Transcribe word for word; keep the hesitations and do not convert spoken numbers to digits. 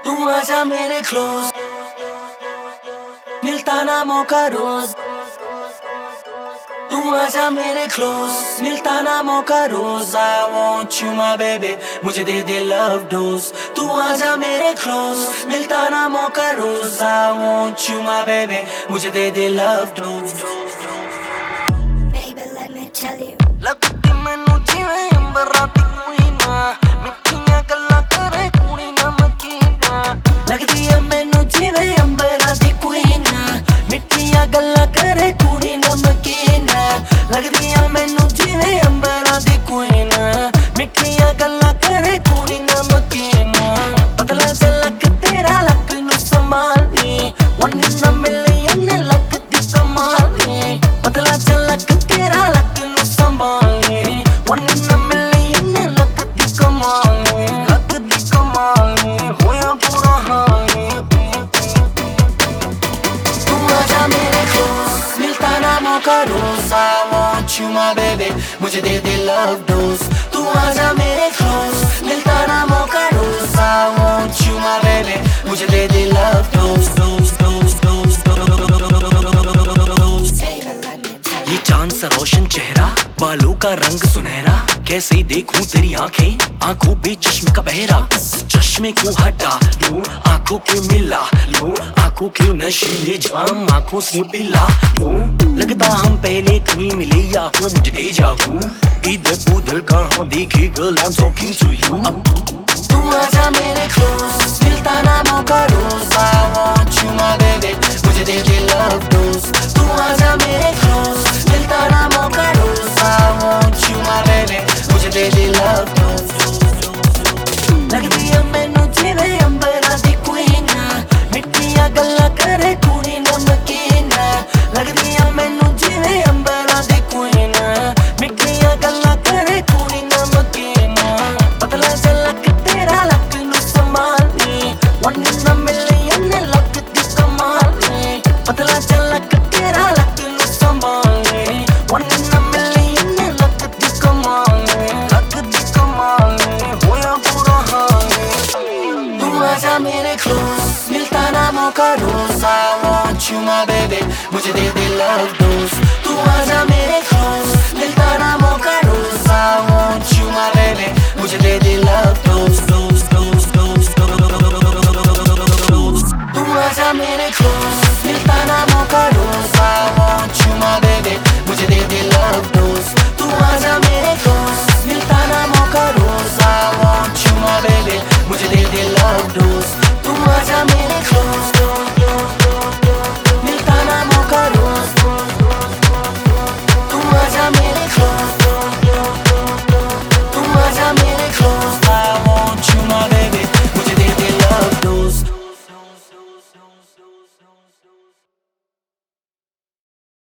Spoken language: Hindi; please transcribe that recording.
तू आजा मेरे क्लोज, मिलता ना मौका रोज। तू आजा मेरे क्लोज, मिलता ना मौका रोज। I want you my baby, मुझे दे दे love dose। तू आजा मेरे क्लोज, मिलता ना मौका रोज। I want you my baby, मुझे दे दे love dose। Baby, let me tell you, लगती मैनू जिवें अंबरां दी कोई ना, मिठियां गल्लां करे कुड़ी नमकीना। लगदी ऐ मैनू जिवें अंबरां दी कोई ना, मिठियां गल्लां करे कुड़ी नमकीना। लगदी ऐ मैनू जिवें अंबरां दी कोई ना, मिठियां गल्लां करे कुड़ी नमकीना। पतला सा लक तेरा लक नू संभाली, one in a million लक दी कमाली। पतला सा लक तेरा लक नू संभाली, one in a million लक दी कमाली। लक दी कमाली होया बुरा हाल। तू आजा मेरे क्लोज, मिलता ना मौका रोज। I want you my baby, मुझे दे दे love dose। तू आजा मेरे क्लोज, मिलता ना मौका रोज। I want you my baby, मुझे दे दे love dose, dose, dose, dose, dose। baby, let me tell ये चांद सा रोशन चेहरा, बालों का रंग सुनहरा। कैसे देखूं तेरी आंखें, आंखों पे चश्मे का बहरा। चश्मे को हटा लूं, आंखों के मिला लूं, आंखों के नशीले जाम आंखों से पिला लूं। लगता हम पहले कहीं मिले या हो मुझे डेजा vu। इधर उधर कहाँ देखे girl I'm talking to you। अब तू आजा मेरे क्लोज, मिलता ना मौका रोज। I want you my baby, मुझे दे दे love dose। तू आजा मेरे क्लोज, मिलता ना मौका रोज। I want you my baby, मुझे दे दे love dose। लगदी ऐ मैनू जिवें अंबरां दी कोई ना, मिठियां गल्लां करे कुड़ी नमकीना। लगदी ऐ मैनू जिवें अंबरां दी कोई ना, मिठियां गल्लां करे कुड़ी नमकीना। पतला सा लक तेरा लक नू संभाली, one in a million लक दी कमाली। पतला सा लक तेरा लक नू संभाली, one in a million लक दी कमाली। लक दी कमाली होया बुरा हाल। तू आजा मेरे क्लोज, मिलता ना मौका रोज। I want you my baby, मुझे दे दे love dose।